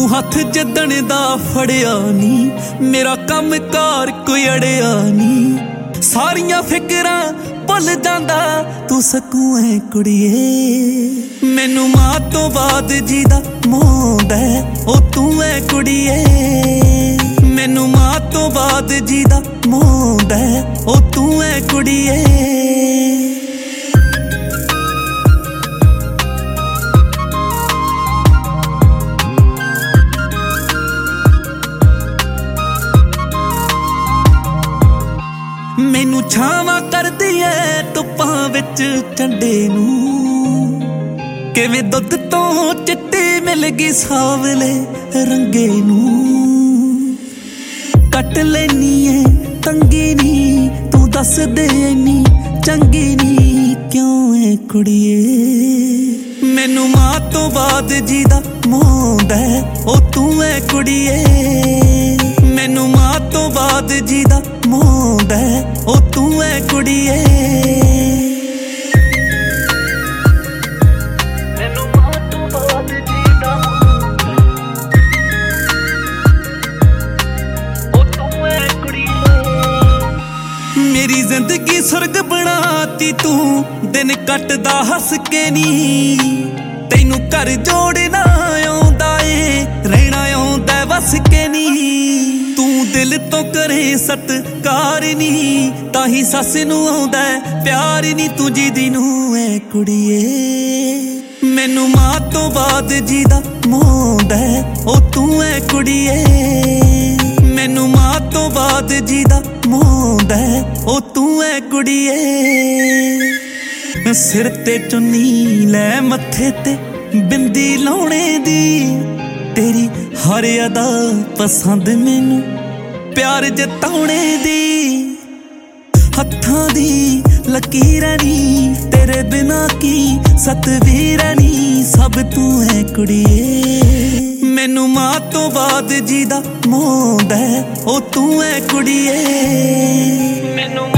ਤੂੰ ਹੱਥ ਜਿੱਦਣ ਦਾ ਫੜਿਆ ਨੀ, ਮੇਰਾ ਕੰਮ ਕਾਰ ਕੋਈ ਅੜਿਆ ਨੀ। ਸਾਰੀਆਂ ਫਿਕਰਾਂ ਭੁੱਲ ਜਾਂਦਾ ਤੂੰ ਸਕੂੰ ਐ ਕੁੜੀਏ। ਮੈਨੂੰ ਮਾਂ ਤੋਂ ਬਾਅਦ ਜੀਦਾ ਮੋਹਦਾ ਉਹ ਤੂੰ ਐ ਕੁੜੀਏ। ਮੈਨੂੰ ਮਾਂ ਤੋਂ ਬਾਅਦ ਜੀਦਾ ਮੋਹਦਾ ਉਹ ਤੂੰ ਐ ਕੁੜੀਏ। ਮੈਨੂੰ ਛਾਵਾਂ ਕਰਦੀ ਐ ਧੁੱਪਾਂ ਵਿੱਚ ਝੰਡੇ ਨੂੰ, ਕਿਵੇਂ ਦੁੱਧ ਤੋਂ ਚਿੱਟੀ ਮਿਲ ਗਈ ਸਾਵਲੇ ਰੰਗੇ ਨੂੰ। ਕੱਟ ਲੈਨੀ ਐ ਤੰਗੀ ਨੀ ਤੂੰ ਦੱਸ ਦੇ ਇੰਨੀ ਚੰਗੀ ਨੀ ਕਿਉਂ ਐ ਕੁੜੀਏ। ਮੈਨੂੰ ਮਾਂ ਤੋਂ ਬਾਅਦ ਜੀਦਾ ਮੋਹਦਾ ਉਹ ਤੂੰ ਐ ਕੁੜੀਏ। ਮੈਨੂੰ ਮਾਂ ਤੋਂ ਬਾਅਦ ਜੀਦਾ ਮੋਹਦਾ ਉਹ ਤੂੰ ਐ ਕੁੜੀਏ। ਮੈਨੂੰ ਮਾਂ ਤੋਂ ਬਾਅਦ ਜੀਦਾ ਉਹ ਤੂੰ ਐ ਕੁੜੀਏ। ਮੇਰੀ ਜ਼ਿੰਦਗੀ ਸੁਰਗ ਬਣਾਤੀ ਤੂੰ ਦਿਨ ਕੱਟਦਾ ਹੱਸ ਕੇ ਨੀ। ਤੈਨੂੰ ਘਰ ਜੋੜਨਾ ਆਉਂਦਾ ਏ ਰਹਿਣਾ ਆਉਂਦਾ ਵਸ ਕੇ ਨੀ। ਤੂੰ ਦਿਲ ਤੋਂ ਕਰੇ ਸਤਿਕਾਰ ਨੀ ਤਾਂ ਹੀ ਸੱਸ ਨੂੰ ਆਉਂਦਾ ਪਿਆਰ ਨੀ। ਤੂੰ ਜੀਦੀ ਨੂੰ ਐ ਕੁੜੀਏ। ਮੈਨੂੰ ਮਾਂ ਤੋਂ ਬਾਅਦ ਜੀਦਾ ਮੋਹਦਾ ਉਹ ਤੂੰ ਐ ਕੁੜੀਏ। ਮੈਨੂੰ ਮਾਂ ਤੋਂ ਬਾਅਦ ਜੀਦਾ ਮੋਹਦਾ ਉਹ ਤੂੰ ਐ ਕੁੜੀਏ। ਸਿਰ ਤੇ ਚੁੰਨੀ ਲੈ ਮੱਥੇ ਤੇ ਬਿੰਦੀ ਲਾਉਣੇ ਦੀ, ਤੇਰੀ ਹਰ ਅਦਾ ਪਸੰਦ ਮੈਨੂੰ ਪਿਆਰ ਜਤਾਉਣੇ ਦੀ। ਹੱਥਾਂ ਦੀ ਲਕੀਰਾਂ ਨੀ ਤੇਰੇ ਬਿਨਾ ਕੀ ਸਤਵੀਰਾਂ ਨੀ ਸਭ ਤੂੰ ਐ ਕੁੜੀਏ। ਮੈਨੂੰ ਮਾਂ ਤੋਂ ਬਾਅਦ ਜੀਦਾ ਮੋਹਦਾ ਉਹ ਤੂੰ ਐ ਕੁੜੀਏ। ਮੈਨੂੰ